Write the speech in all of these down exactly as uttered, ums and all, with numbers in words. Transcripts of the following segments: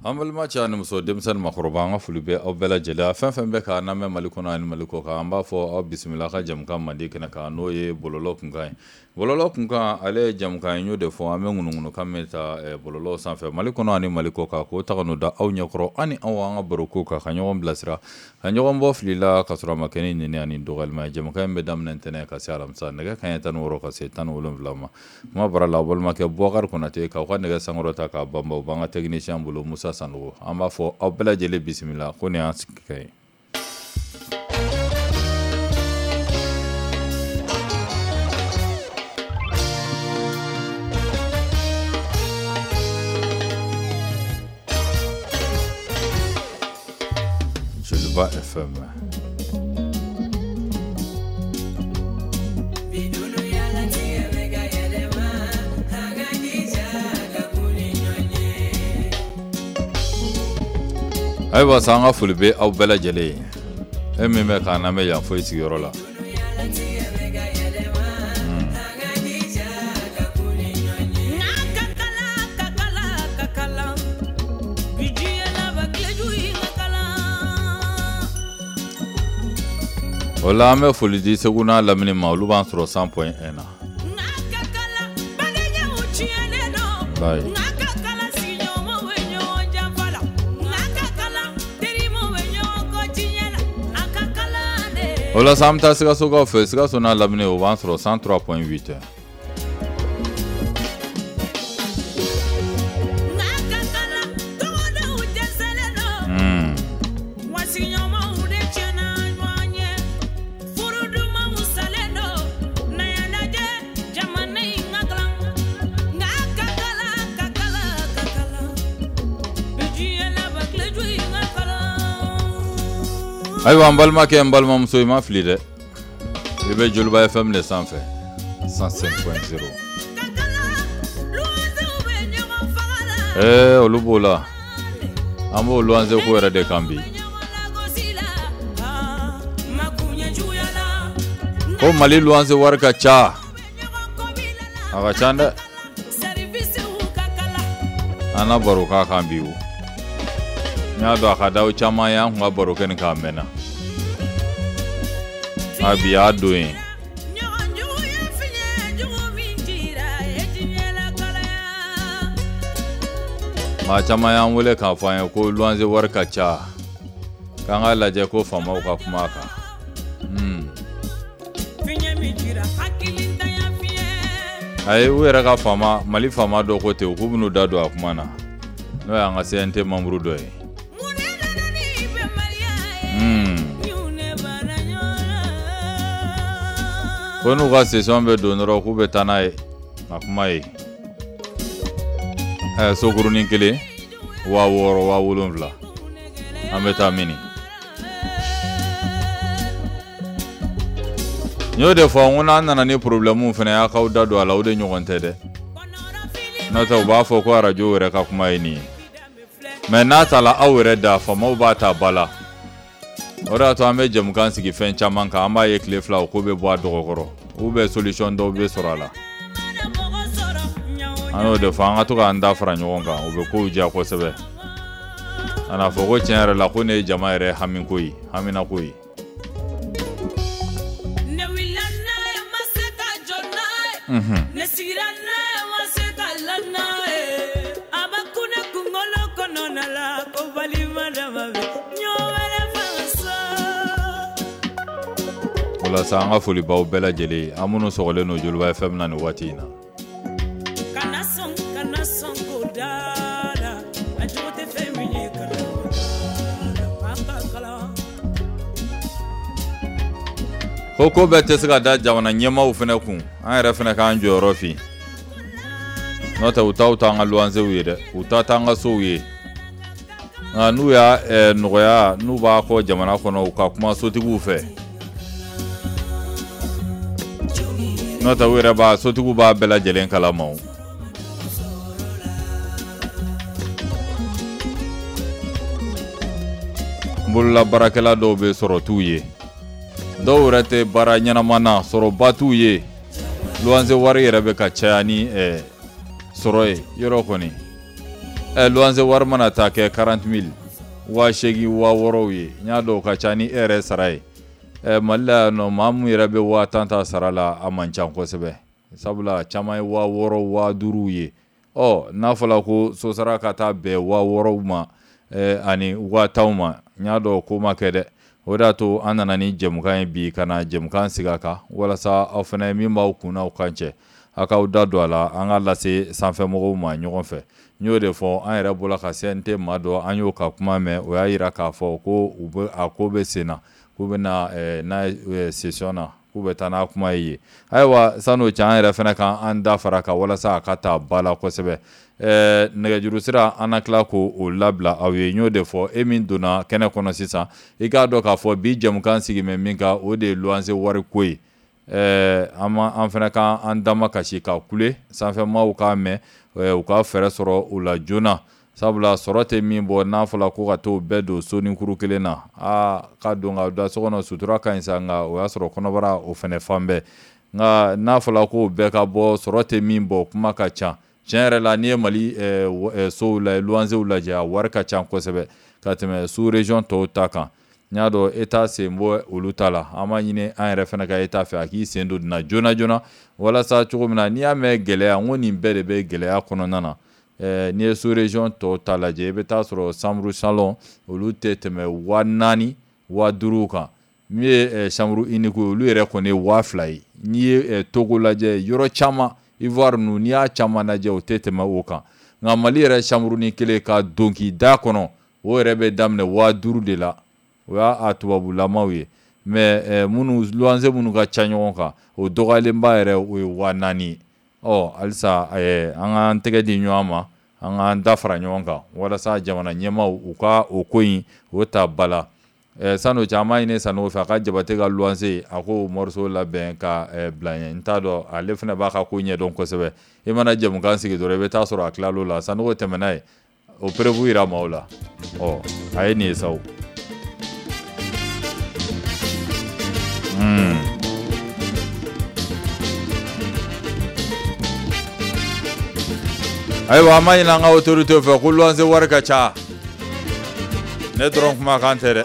Amal ma cha ni muso demsan makoroba nga fulube aw bela jela fen fen be ka na me malikuna ni maliko ka amba fo aw bismillah ka jam kan mandi kana ka no ye bololo kun kan bololo kun kan ale jam kan nyu de fo ame ngunu kan meta e bololo san fe malikuna ni maliko ka ko ta no da aw nyakro ani aw nga boroko ka ka nyom blasra ka nyom bo flila ka sura makeni ni ani dogal ma jam kan be dam nan tene ka salam sa naga kan tan woro ka setan wolum vlama ma bara la bol ma ke bogar kuna te ka ka naga sangoro ta ka bamba banga technician bulu musa Sanwo amba fo aw bela jele bismillah ko ne askay Julba F M Aywa sanga fulbe aw bela jele e mi me kana me ya fo isigoro la Ola me fulidi seguna lamini maulu ban soro cent point un na Bye Ola samta siga soga fe siga sona lamine o ban soro cent trois point huit Hmm Aywa mbalma ke mbalma muso ma flide Ibe Julba F M le sanfe cent cinq point zéro Eh olubola Ambo luanze ko era de kambi Ko mali luanze warka cha Aga chanda Ana baruka kambiu Nya do akada o chama ya ngwa baruka ni kamena Abi adoing Ma chama ya wule ka fanya ko luanze warka cha kanga laje ko fama ka kuma ka mm Ai wera ka fama mali fama do ko te ko bunu dado akumana no ya nga sente mamru do e mm Kono ga session be donoro ku betanae akumai eh so guruni kele wa woro wa wolonvla ameta mini Nyo de fo ngona nana ni problemu fene ya ka udado ala ude nyogonte de Nata ba fo ko radio were ka kumai ni Me nata la awre da fo mo bata bala Ora to ame jam kan sigi fen chaman ka amba ye clé fla ko be boa dogoro ou be solution do be sorala Ano de fanga to ka anda fra nyonga o be ko uja ko sebe Ana fo ko tiare la ko ne jama re hamin koyi hamina koyi Mhm Ola sanga fuli baw bela jeli amuno sogole no Julba F M na ni watina Kana song kana song godala ajote femini kala akakala Koko bete siga da jawana nyema u fene kun an yɛrɛ fene kan jɔyɔrɔ fi Nota utaw tanga luanze wire uta tanga so ye Na nu ya eh, nɔgɔya nu ba ko jamana kɔnɔ ka kuma sotigiw fɛ Nota wira ba sotigiw ba bela jelen kala maw Mbula barakela do be sɔrɔ tu ye Dɔw yɛrɛ tɛ bara ɲɛnama na sɔrɔ ba t'u ye luwanze wari yɛrɛ bɛ ka caya ni eh, sɔrɔ ye yɔrɔ kɔni ɛ luwanse wari mana ta kɛ quarante mille waa seegin waa wɔɔrɔw ye n y'a dɔn o ka ca ni e yɛrɛ sara ye ɛ mali la yan nɔ maa mun yɛrɛ bɛ waa tan ta sara la a man ca kosɛbɛ sabula caman ye waa wɔɔrɔ waa duuruw ye ɔ n'a fɔra ko sosara ka taa bɛn waa wɔɔrɔw ma ɛ ani waa tanw ma n y'a dɔn ko ma kɛ dɛ o de y'a to an nana ni jɛmukan ye bi ka na jɛmukan sigi a kan walasa aw fana min b'aw kun n'aw kan cɛ a k'aw da don a la an ka lase sanfɛmɔgɔw ma ɲɔgɔn fɛ n y'o de fɔ an yɛrɛ bɔra ka C N T maa dɔ an y'o ka kuma mɛn o y'a jira k'a fɔ ko u bɛ a ko bɛ sen na k'u bɛ na n'a ye session na k'u bɛ taa n'a kuma ye yen ayiwa san'o cɛ an yɛrɛ fana kan an da fara kan walasa a ka taa ba la kosɛbɛ ɛɛ nɛgɛjuru sira an na tila k'o labila aw ye n y'o de fɔ e min donna kɛnɛ kɔnɔ sisan i k'a dɔn k'a fɔ bi jɛmukan sigi mɛ min kan o de ye luwanse wari ko ye ɛɛ an ma an fana kan an dama kasi ka kule sanfɛmaaw k'a mɛn u ka fɛɛrɛ sɔrɔ u la joona sabula sɔrɔ tɛ min bɔ n'a fɔra ko ka t'o bɛɛ don so ni kuru kelen na aa ka don ka da so kɔnɔ sutura ka ɲi sa nka o y'a sɔrɔ kɔnɔbara o fana fan bɛɛ nka n'a fɔra ko bɛɛ ka bɔ sɔrɔ tɛ min bɔ kuma ka ca tiɲɛ yɛrɛ la n'i ye mali sow lajɛ luwansew lajɛ a wari ka ca kosɛbɛ ka tɛmɛ sous région tɔw ta kan n y'a dɔn État sen bɔ olu ta la an b'a ɲini an yɛrɛ fana ka État fɛ a k'i sen don nin na joona joona walasa cogo min na n'i y'a mɛn gɛlɛya n ko nin bɛɛ de bɛ gɛlɛya kɔnɔna na ɛɛ n'i ye sous région tɔw ta lajɛ i bɛ taa sɔrɔ chambre salon olu tɛ tɛmɛ waa naani waa duuru kan min ye chambre unique ye olu yɛrɛ kɔni ye waa fila ye n'i ye Togo lajɛ yɔrɔ caman Ivoire ninnu n'i y'a caman lajɛ o tɛ tɛmɛ o kan nka Mali yɛrɛ chambre ni kelen ka don k'i da kɔnɔ o yɛrɛ bɛ daminɛ waa duuru de la o y'a tubabulamaw ye mɛ minnu luwanse minnu ka ca ɲɔgɔn kan o dɔgɔyalenba yɛrɛ o ye waa naani ye ɔ halisa an k'an tɛgɛ di ɲɔgɔn ma an k'an da fara ɲɔgɔn kan walasa jamana ɲɛmaaw u ka o ko in o ta ba la san'o cɛ an b'a ɲini Sanogo fɛ a ka Jabate ka luwanse a k'o morceau labɛn ka bila n ye n t'a dɔn ale fana b'a ka ko ɲɛdɔn kosɛbɛ i mana jɛmukan sigi dɔrɔn i bɛ taa sɔrɔ a tilal'o la Sanogo tɛmɛna ye o preuve yira maaw la ɔ a ye nin ye sa o. ayiwa an ma ɲini an ka autorité fɛ ko luwanse wari ka ca ne dɔrɔn kumakan tɛ dɛ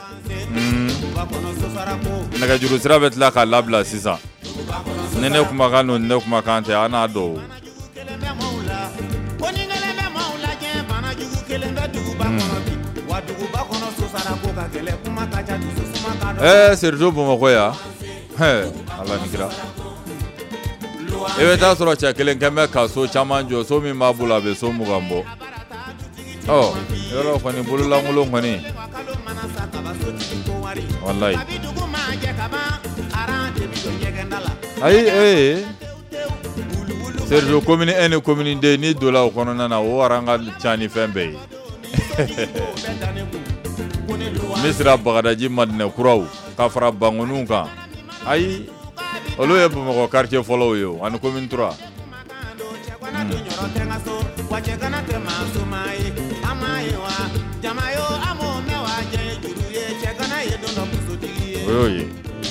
nɛgɛjuru sira bɛ tila k'a labila sisan ni ne kumakan don ni ne kumakan tɛ an n'a dɔn ɛɛ Serjo Bamakɔ yan ala ni kira i bɛ taa sɔrɔ cɛ kelen kɛ bɛ ka so caman jɔ so min b'a bolo a bɛ so mugan bɔ ɔ yɔrɔ kɔni bololankolon kɔni walayi ayi ee Serjo commune un ni commune deux ni donna o kɔnɔna na o wari an ka ca ni fɛn bɛɛ ye Misira Bagadaji Madinɛ kuraw ka fara Bangoniw kan ayi olu ye Bamakɔ quartier fɔlɔw ye o ani commune trois o y'o ye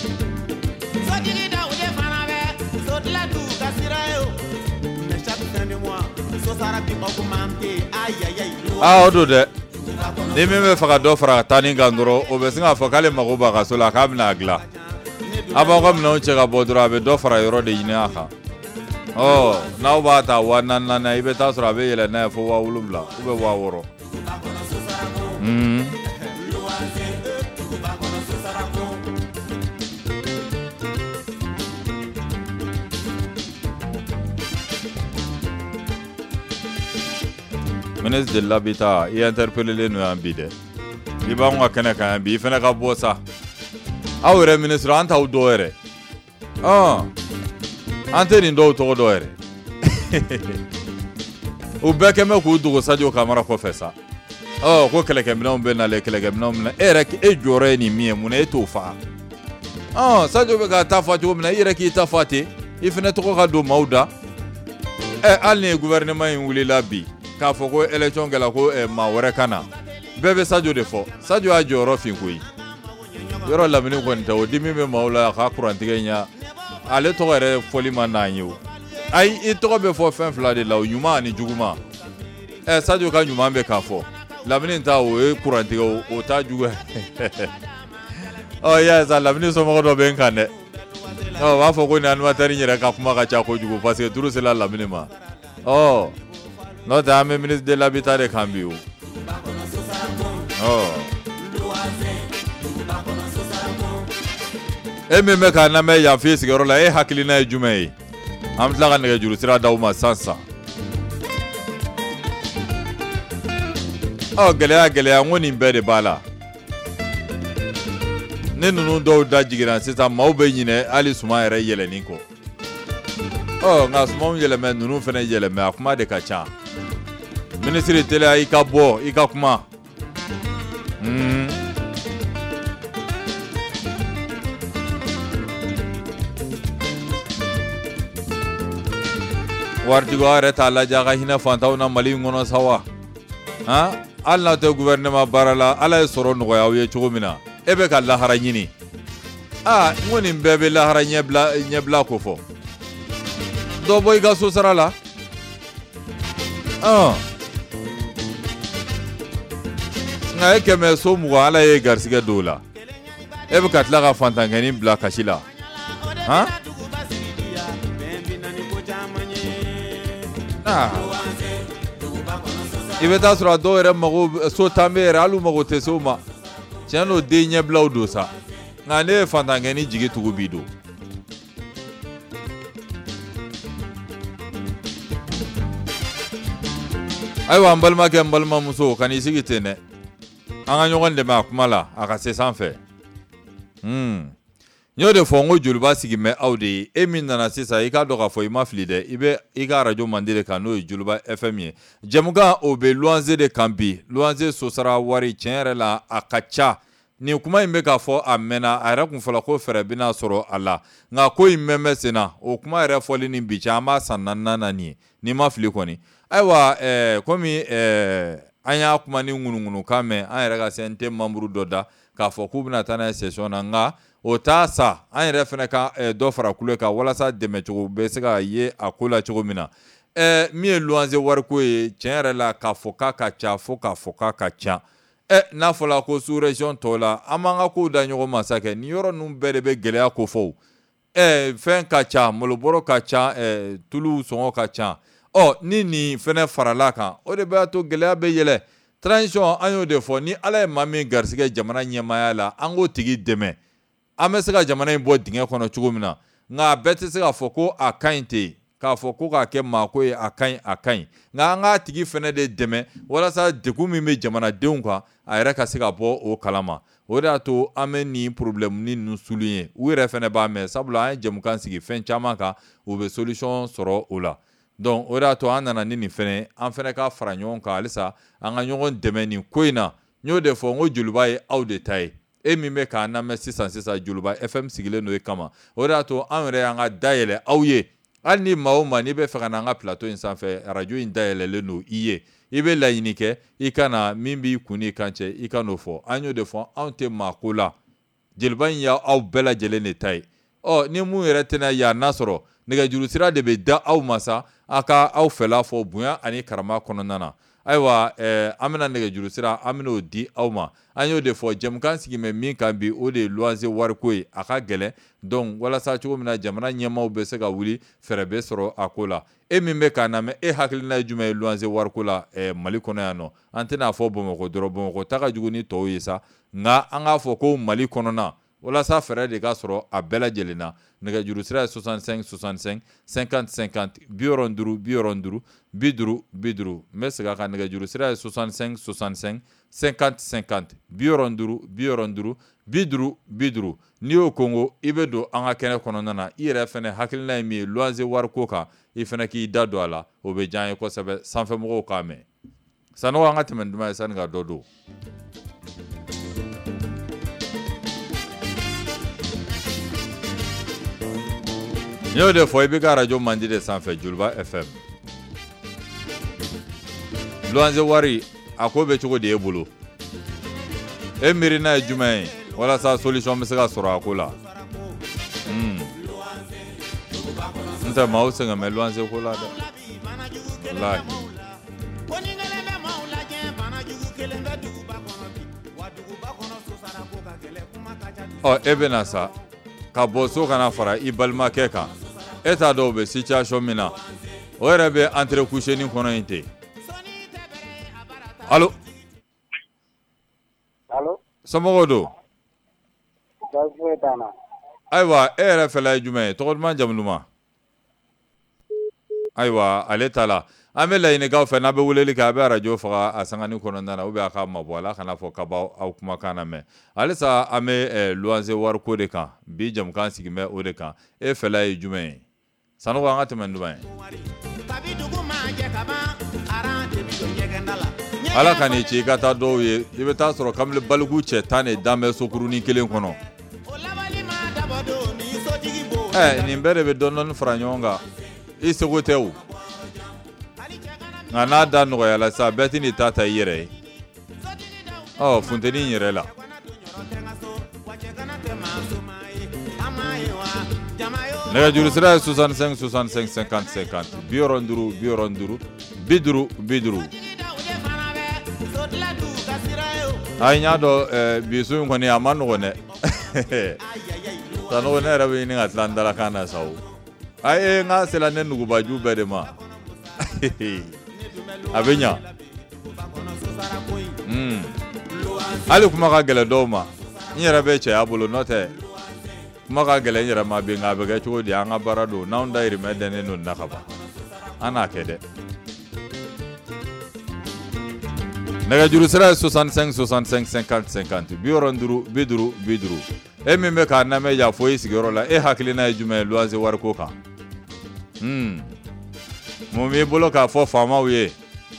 aa o don dɛ ni min bɛ fɛ ka dɔ fara taa ni kan dɔrɔn o bɛ sin k'a fɔ k'ale mago b'a ka so la k'a bɛna a dilan a b'aw ka minɛnw cɛ ka bɔ dɔrɔn a bɛ dɔ fara yɔrɔ de ɲini a kan ɔ n'aw b'a ta waa naani naani i bɛ taa sɔrɔ a bɛ yɛlɛ n'a ye fo waa wolonwula ou bien waa wɔɔrɔ ministre de l'habitat i interpellé n'o y'an bi dɛ i b'anw ka kɛnɛ kan yan bi i fana ka bɔ sa aw yɛrɛ ministre an t'aw dɔw yɛrɛ ɔn an tɛ nin dɔw tɔgɔ dɔn yɛrɛ u bɛɛ kɛn bɛ k'u dogo Sadio Kamara kɔfɛ sa ɔ ko kɛlɛkɛminɛnw bɛ nalen kɛlɛkɛminɛnw minɛ e yɛrɛ e jɔyɔrɔ ye nin min ye mun na e t'o faga ɔn Sadio bɛ k'a ta fɔ cogo min na i yɛrɛ k'i ta fɔ ten i fana tɔgɔ ka don maaw da ɛ hali ni gouvernement in wulila bi k'a fɔ ko élection kɛla ko maa wɛrɛ ka na bɛɛ bɛ Sadio de fɔ Sadio y'a jɔyɔrɔ fin koyi yɔrɔ lamini kɔni tɛ o dimi bɛ maaw la a ka kurantigɛ ɲɛ ale tɔgɔ yɛrɛ fɔli ma n'an ye o ayi i tɔgɔ bɛ fɔ fɛn fila de la o ɲuman ani juguman ɛ Sadio ka ɲuman bɛ k'a fɔ Lamini ta o ye kurantigɛ o t'a jugu ɔ y'a sa Lamini somɔgɔ dɔ bɛ n kan dɛ ɔ b'a fɔ ko ni animateur yɛrɛ ka kuma ka ca kojugu parce que turu sera Lamini ma ɔ n'o tɛ an bɛ ministre de l'habitat de kan bi o ɔ e min bɛ k'a lamɛn yan f'i sigiyɔrɔ la e hakilina ye jumɛn ye an bɛ tila ka nɛgɛjuru sira d'aw ma sisan ɔ gɛlɛya gɛlɛya n ko nin bɛɛ de b'a la ne ninnu dɔw da jiginna sisan maaw bɛ ɲinɛ hali suman yɛrɛ yɛlɛnni kɔ ɔ nka sumanw yɛlɛmɛ ninnu fana yɛlɛmɛ a kuma de ka ca minisiri teliya i ka bɔ i ka kuma hmm. waritigiw aw yɛrɛ t'a lajɛ a ka hinɛ fantanw na Mali in kɔnɔ sa wa han hali n'a tɛ gouvernement baara la Ala ye sɔrɔ nɔgɔya aw ye cogo min na e bɛ ka lahara ɲini aa n ko nin bɛɛ bɛ lahara ɲɛbila ɲɛbila ko fɔ dɔ bɔ i ka so sara la ɔn nka e kɛmɛ so mugan Ala ye garisigɛ don o la e bɛ ka tila ka fantankɛnin bila kasi la han i bɛ taa sɔrɔ a dɔw yɛrɛ mago so tan bɛ yɛrɛ hali u mago tɛ se o ma tiɲɛ n'o den ɲɛbilaw don sa nka ne ye fantankɛnin jigi tugu bi don ayiwa n balimakɛ n balimamuso ka n'i sigi ten dɛ an ka ɲɔgɔn dɛmɛ a kuma la a ka se sanfɛ n y'o de fɔ n ko joliba sigi mɛ aw de ye e min nana sisan i k'a dɔn k'a fɔ i ma fili dɛ i bɛ i ka arajo mandi de kan n'o ye joliba F M ye jɛmukan o bɛ luwanze de kan bi luwanze sosara wari tiɲɛ yɛrɛ la a ka ca nin kuma in bɛ k'a fɔ a mɛnna a yɛrɛ kun fɔla ko fɛɛrɛ bɛna sɔrɔ a la nka ko in mɛn bɛ sen na o kuma yɛrɛ fɔli ni bi cɛ an b'a san naaninan na nin ye n'i ma fili kɔni ayiwa ɛɛ komi ɛɛ an y'a kuma ni ŋunuŋunukan mɛn an yɛrɛ ka C N T membre dɔ da k'a fɔ k'u bɛna taa n'a ye session na nka o t'a sa an yɛrɛ fana ka dɔ fara kule kan walasa dɛmɛcogo bɛ se ka ye a ko la cogo min na ɛ min ye luwanze wariko ye tiɲɛ yɛrɛ la k'a fɔ k'a ka ca fo k'a fɔ k'a ka ca ɛ n'a fɔra ko sous région tɔw la an b'an ka kow da ɲɔgɔn ma sa kɛ nin yɔrɔ ninnu bɛɛ de bɛ gɛlɛya ko fɔ ɛ fɛn ka ca malobɔrɔ ka ca ɛ tulu sɔngɔ ka ca ɔ ni nin fɛnɛ farala kan o de b'a to gɛlɛya bɛ yɛlɛ transition an y'o de fɔ ni Ala ye maa min garisigɛ jamana ɲɛmaaya la an k'o tigi dɛmɛ an bɛ se ka jamana in bɔ dingɛ kɔnɔ cogo min na nka a bɛɛ tɛ se k'a fɔ ko a ka ɲi ten k'a fɔ ko k'a kɛ maako ye a ka ɲi a ka ɲi nka an k'a tigi fɛnɛ de dɛmɛ walasa degun min bɛ jamanadenw kan a yɛrɛ ka se ka bɔ o kalama o de y'a to an bɛ nin problème ninnu souligner u yɛrɛ fɛnɛ b'a mɛn sabula an ye jɛmukan sigi fɛn caman kan u bɛ solution sɔrɔ o la donc o de y'a to an nana ni nin fɛnɛ an fɛnɛ ka fara ɲɔgɔn kan halisa an ka ɲɔgɔn dɛmɛ nin ko in na n y'o de fɔ n ko joliba ye aw de ta ye e min bɛ k'an lamɛn sisan sisan joliba F M sigilen don e kama o de y'a to an yɛrɛ y'an ka dayɛlɛ aw ye hali ni maa o maa n'i bɛ fɛ ka na an ka plateau in sanfɛ arajo in dayɛlɛlen don i ye i bɛ laɲini kɛ i ka na min b'i kun n'i kan cɛ i ka n'o fɔ an y'o de fɔ anw tɛ maa ko la jeliba in y'aw bɛɛ lajɛlen de ta ye ɔ ni mun yɛrɛ tɛna yan n'a sɔrɔ nɛgɛjuru sira de bɛ da aw ma sa a ka aw fɛla fɔ bonya ani karama kɔnɔna na ayiwa ɛɛ an bɛna nɛgɛjuru sira an bɛna o di aw ma an y'o de fɔ jɛmukan sigi mɛ min kan bi o de ye luwanze wariko ye a ka gɛlɛn donc walasa cogo min na jamana ɲɛmaaw bɛ se ka wuli fɛɛrɛ bɛ sɔrɔ a ko la e min bɛ k'a lamɛn e hakilina ye jumɛn ye luwanze wariko la ɛɛ Mali kɔnɔ yan nɔ an tɛna fɔ Bamakɔ dɔrɔn Bamakɔ ta ka jugu ni tɔw ye sa nka an k'a fɔ ko Mali kɔnɔna walasa fɛɛrɛ de ka sɔrɔ a bɛɛ lajɛlen na nɛgɛjuru sira ye soixante-cinq soixante-cinq cinquante cinquante bi wɔɔrɔ duuru bi wɔɔrɔ duuru bi duuru bi duuru n bɛ segin a kan nɛgɛjuru sira ye soixante-cinq soixante-cinq cinquante cinquante bi wɔɔrɔ duuru bi wɔɔrɔ duuru bi duuru bi duuru n'i y'o kongo i bɛ don an ka kɛnɛ kɔnɔna na i yɛrɛ fɛnɛ hakilina ye min ye luwanze wariko kan i fɛnɛ k'i da don a la o bɛ diya an ye kosɛbɛ sanfɛmɔgɔw k'a mɛn sanɔgɔ an ka tɛmɛ ni duman ye sanni ka dɔ don. n y'o de fɔ i bɛ ka arajo mandi de sanfɛ joliba F M luwanze wari a ko bɛ cogo di e bolo e miirina ye jumɛn ye walasa solution bɛ se ka sɔrɔ a ko la n tɛ maaw sɛgɛn mɛ luwanze ko la dɛ walahi ɔ e bɛna sa ka bɔ so kana fara i balimakɛ kan e t'a dɔw bɛ situation min na o yɛrɛ bɛ entre coucher ni kɔnɔ in ten. Allo. Allo. Somɔgɔw don. Baasi t'an na. Ayiwa e yɛrɛ fɛla ye jumɛn ye tɔgɔ duman jamu duman. Ayiwa ale ta la an bɛ laɲinikaw fɛ n'a bɛ weleli kɛ a bɛ radio faga a sangani kɔnɔna na ou bien a ka mabɔ ala kana fɔ ka b'aw aw kumakan na mɛn halisa an bɛ luwanse wariko de kan bi jamukan sigin bɛ o de kan e fɛla ye jumɛn ye Sanogo an ka tɛmɛ ni duman ye. Ala ka n'i ci i ka taa dɔw ye i bɛ taa sɔrɔ kabini baliku cɛ tan de dan bɛ sokurunin kelen kɔnɔ. Ɛ nin bɛɛ de bɛ dɔɔni dɔɔni fara ɲɔgɔn kan i seko tɛ o. Nka n'a da nɔgɔyala sa bɛɛ tɛ n'i ta ta i yɛrɛ ye. Ɔ funteni in yɛrɛ la. Nɛgɛjuru sira ye soixante-cinq soixante-cinq cinquante cinquante bi wɔɔrɔ ni duuru bi wɔɔrɔ ni duuru bi duuru bi duuru. Ayi n y'a dɔn bi su in kɔni a ma nɔgɔn dɛ. Sanogo ne yɛrɛ bɛ ɲini ka tila n dalakan na sa o. Ayi n ka sela ne nugubaju bɛɛ de ma. A bɛ ɲa. Hali kuma ka gɛlɛn dɔw ma n yɛrɛ bɛ cɛya bolo n'o tɛ kuma ka gɛlɛn n yɛrɛ ma bi nka a bɛ kɛ cogo di an ka baara don n'anw dayirimɛ dɛnnen don na ka ban an n'a kɛ dɛ. Nɛgɛjuru sira ye soixante-cinq soixante-cinq cinquante cinquante bi wɔɔrɔ ni duuru bi duuru bi duuru e min bɛ k'a lamɛn yan fo i sigiyɔrɔ la e hakilina ye jumɛn ye luwanse wariko kan. Mun b'i bolo k'a fɔ faamaw ye.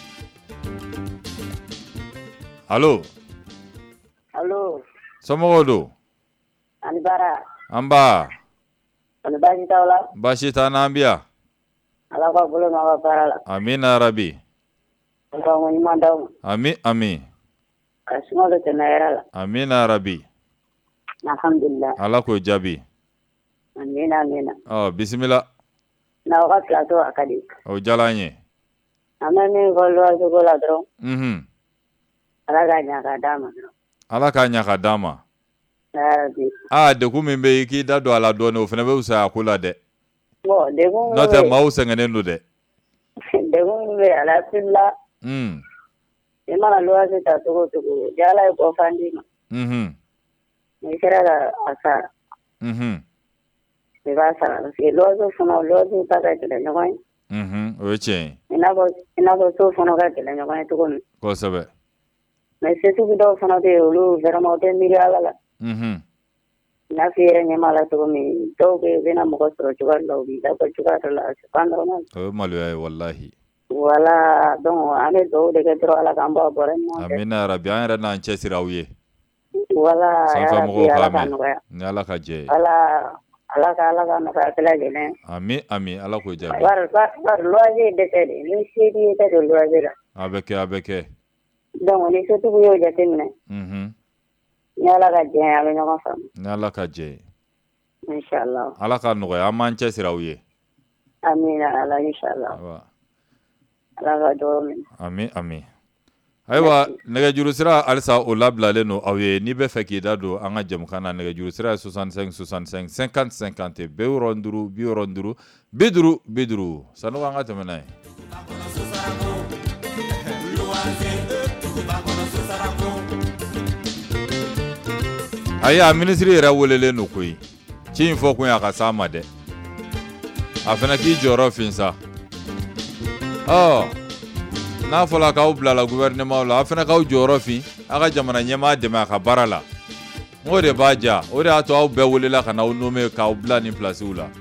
Allo. Allo. Somɔgɔw don. Ani baara. An ba. Ani baasi t'aw la. Baasi t'an na an bi yan. Ala ka bolo mɛn aw ka baara la. Amina rabi. Ala ka ɲuman d'aw ma. Ami ami. Ka suma bɛ tɛmɛ hɛrɛ la. Amina rabi. Alhamdulilah. Ala k'o jaabi. Amina amina. Ɔ bisimila. N'aw ka plateau a ka di. O diyara an ye. An bɛ min fɔ luwanse ko la dɔrɔn. Mhm. Ala k'a ɲa ka d'a ma dɔrɔn. Ala k'a ɲa ka d'a ma. Yarabi. Aa degun min bɛ yen i k'i da don a la dɔɔnin o fana bɛ fisaya ko la dɛ. Bon degun. N'o tɛ maaw sɛgɛnnen don dɛ. Degun min bɛ yen alhamdulilah. Un. I mana luwanse ta cogo o cogo ni Ala ye kɔfan d'i ma. Mhm. N'i sera ka a sara. Mhm. I b'a sara parce que luwanse fana luwanse ta ka gɛlɛn ɲɔgɔn ye. Mhm. O ye tiɲɛ ye. I n'a fɔ i n'a fɔ so fana ka gɛlɛn ɲɔgɔn ye cogo min. Kosɛbɛ. Mais setigi dɔw fana bɛ yen olu vraiment u tɛ miiri Ala la. Mhm. I n'a fɔ i yɛrɛ ɲɛ b'a la cogo min dɔw bɛ yen u bɛna mɔgɔ sɔrɔ cogoya dɔ la u b'i labɔ cogoya dɔ la c'est pas normal. O ye maloya ye walahi. Voilà donc an bɛ dugawu de kɛ dɔrɔn Ala k'an bɔ a bɔrɛ ɲɔgɔn fɛ. Amina rabi an yɛrɛ n'an cɛsiri aw ye. Voilà sanfɛ mɔgɔw Ala k'a ka mɛn nɔgɔya. ni Ala ka jɛ ye. Ala Ala ka Ala ka nɔgɔya bɛɛ lajɛlen. Ami ami Ala k'o jaabi. Bari bari luwanse ye dɛsɛ de ni se b'i ye i tɛ don luwanse la. A bɛ kɛ a bɛ kɛ. Donc ni setigi y'o jateminɛ. Mhm. Ni Ala ka jɛ ye a bɛ ɲɔgɔn faamu. Ni Ala ka jɛ ye. Inchallah. Ala ka nɔgɔya an b'an cɛsiri aw ye. Amina Ala inchallah. Awa. Ala ka dugawu minɛ. Ami ami. Ayiwa nɛgɛjuru sira halisa o labilalen don aw ye n'i bɛ fɛ k'i da don an ka jɛmukan na nɛgɛjuru sira ye soixante-cinq soixante-cinq cinquante cinquante bi wɔɔrɔ ni duuru bi wɔɔrɔ ni duuru bi duuru bi duuru Sanogo an ka tɛmɛ n'a ye. Ayi a minisiri yɛrɛ welelen don koyi ci in fɔ kun ye a ka s'a ma dɛ a fana k'i jɔyɔrɔ fin sa. Ɔ n'a fɔra k'aw bilala gouvernement la a fana k'aw jɔyɔrɔ fin a ka jamana ɲɛmaa dɛmɛ a ka baara la o de b'a diya o de y'a to aw bɛɛ welela ka n'aw nommé k'aw bila nin pilasiw la.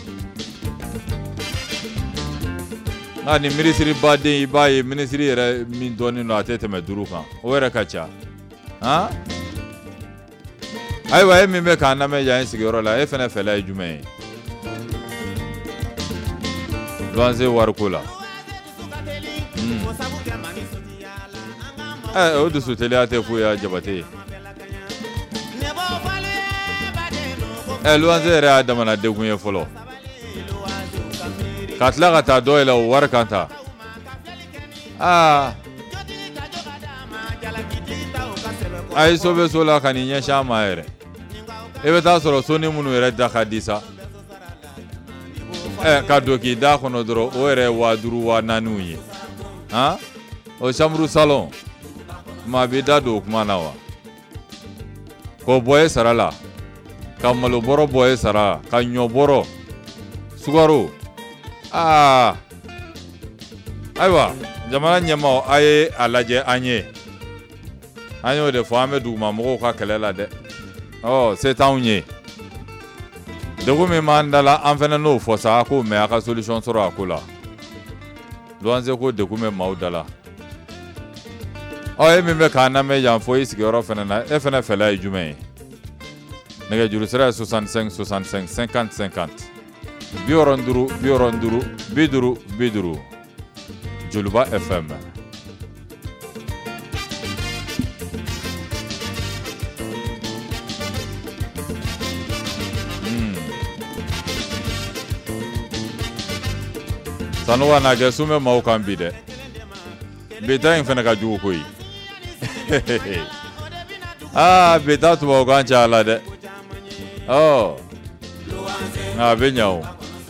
Nka nin minisiri baden i b'a ye minisiri yɛrɛ min dɔnnen don a tɛ tɛmɛ duuru kan o yɛrɛ ka ca han. Ayiwa e min bɛ k'an lamɛn yan sigiyɔrɔ la e fana fɛla ye jumɛn ye luwanse wariko la. Ɛ o dusu teliya tɛ foyi ye Jabate ye. Ɛ luwanse yɛrɛ y'a damana degun ye fɔlɔ ka tila ka taa dɔ yɛlɛ o wari kan ta ah ay sobe sola kan nya shama ere e be ta soro soni munu ere da hadisa eh ka doki da kono dro o ere wa duru wa nanuye ha o chamru salon ma be da do kuma nawa ko boye sarala kamalo boro boye sara kanyo boro sugaro ah aywa jamana nyama ay alaje anye anyo de fame du mamugo ka kelela de oh c'est taunye de ko me mandala en fena no fo sa ko me aka solution soro akula doanze ko de ko me maudala oh e me me kana me yan fo isi goro fena na e fena fela jume nega juru sera soixante-cinq soixante-cinq cinquante cinquante bioronduru bioronduru biduru biduru Juluba F M. Hmm. Sanuwa na ge sume mau kan bi de. Beta in fena ka jugu koyi. Ah, beta tu ba kan chala de. Oh. Na benyao.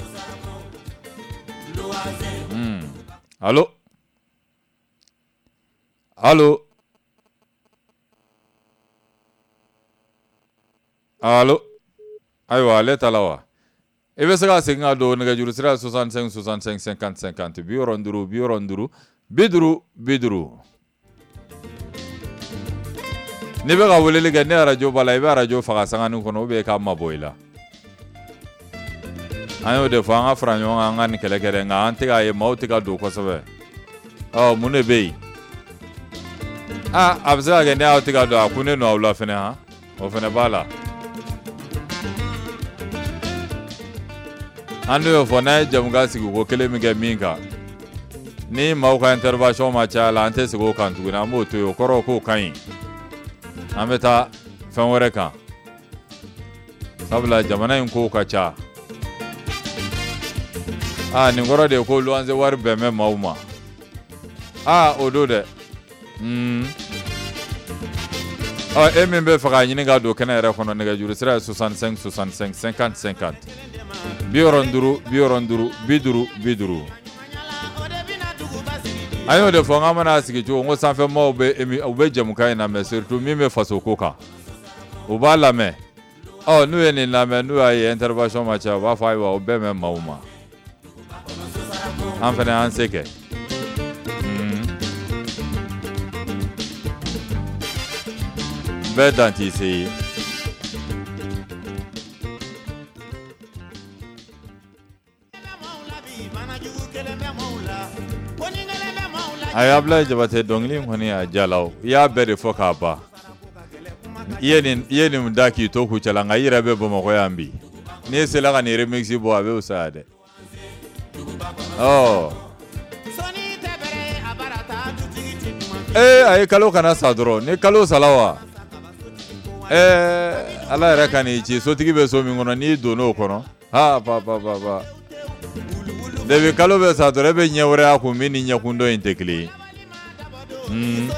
Allô? Allô? Allô? Aywa, leta lawa. Ebe sega singa do nega juru sira soixante-cinq soixante-cinq cinquante cinquante bioronduru bioronduru biduru biduru. Nebe ga wolele ga ne radio bala ibe radio faga sanganu kono be ka maboila. Ayo de fanga franyo nga ni kele kele nga antiga ye mautiga do ko sobe oh mune be ah abza ga ne autiga do akune no awla fene ha o fene bala ando yo fona jamga sigu ko kele mi ga minga ni mauka intervention ma cha la ante sigu kan tu na moto yo koro ko kan ameta fenwere kan sabla jamana in ko ka cha ah ni ngoro de ko luanze war be me mauma ah odo de mm ah e me be faga nyini ga do kana re kono ne ga juru sira soixante-cinq soixante-cinq cinquante cinquante bioronduru bioronduru biduru biduru ayo de fonga mana sigi jo ngo sanfe mo be emi obe jamukai na me surtout mi me faso koka o ba la me oh nu eni na me nu ay intervention ma cha ba fa wa obe me mauma en fait en seke be dentiste ay abla jabate dongli ngoni a jalaw ya bere foka ba yeni yeni mdaki to ku chala ngayira be bomo ko yambi ni sela ga ni remixi bo abe usade oh eh ay kalo kana sadro ni kalo salawa eh ala rakani chi so tigi be so mi ngono ni do no kono ha pa pa pa pa debe kalo be sadro be nyewre aku mini nyakundo intekli mm